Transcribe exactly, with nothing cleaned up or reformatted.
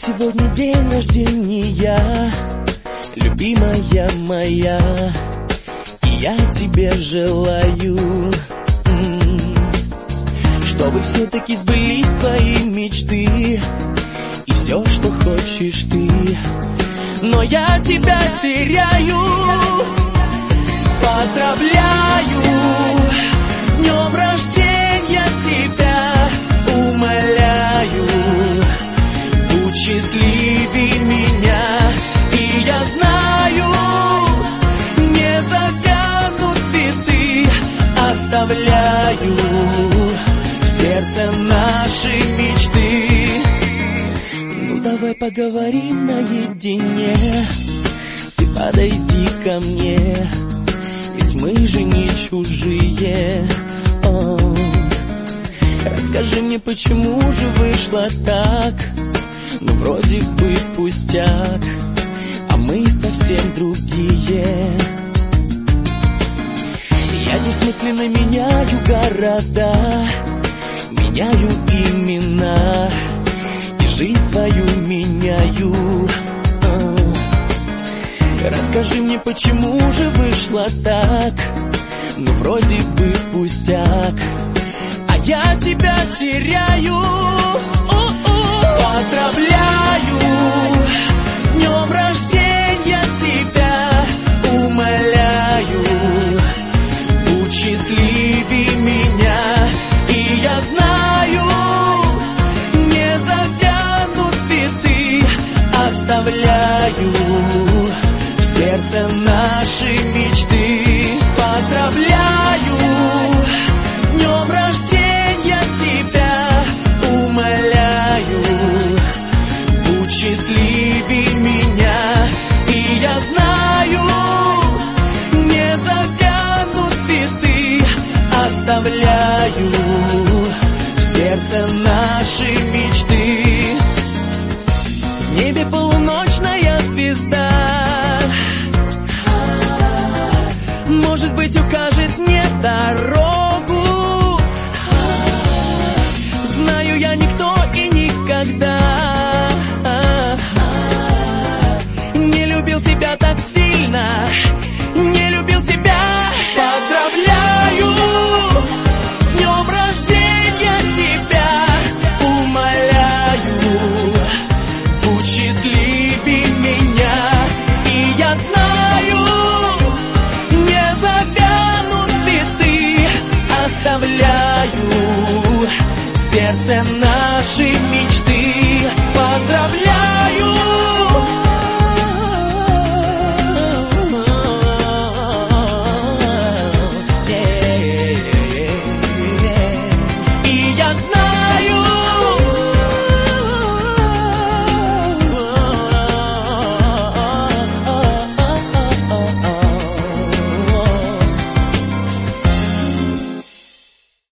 Сегодня день рождения, любимая моя, и я тебе желаю, чтобы все-таки сбылись твои мечты и все, что хочешь ты. Но я тебя теряю. Поздравляю с днем рождения тебя, умоляю, будь счастливей меня. И я знаю, не завянут цветы, оставляю в сердце наши мечты. Ну давай поговорим наедине, ты подойди ко мне, ведь мы же не чужие. О, расскажи мне, почему же вышло так? Ну вроде бы пустяк, а мы совсем другие. Я бессмысленно меняю города, меняю имена, и жизнь свою меняю. О, расскажи мне, почему же вышло так? Ну вроде бы пустяк, а я тебя теряю. Поздравляю с днем рождения тебя, умоляю, будь счастливей меня. И я знаю, не завянут цветы, оставляю в сердце наши мечты. Поздравляю с днем рождения тебя, умоляю, будь счастливей меня. И я знаю, не завянут цветы, оставляю в сердце наши мечты. В небе полуночная звезда, может быть, укажет мне дорогу. Знаю, я никто и никогда не любил тебя так сильно, не любил тебя. Поздравляю с днем рождения тебя, умоляю, будь счастливей меня. И я знаю, не завянут цветы, оставляю в сердце наши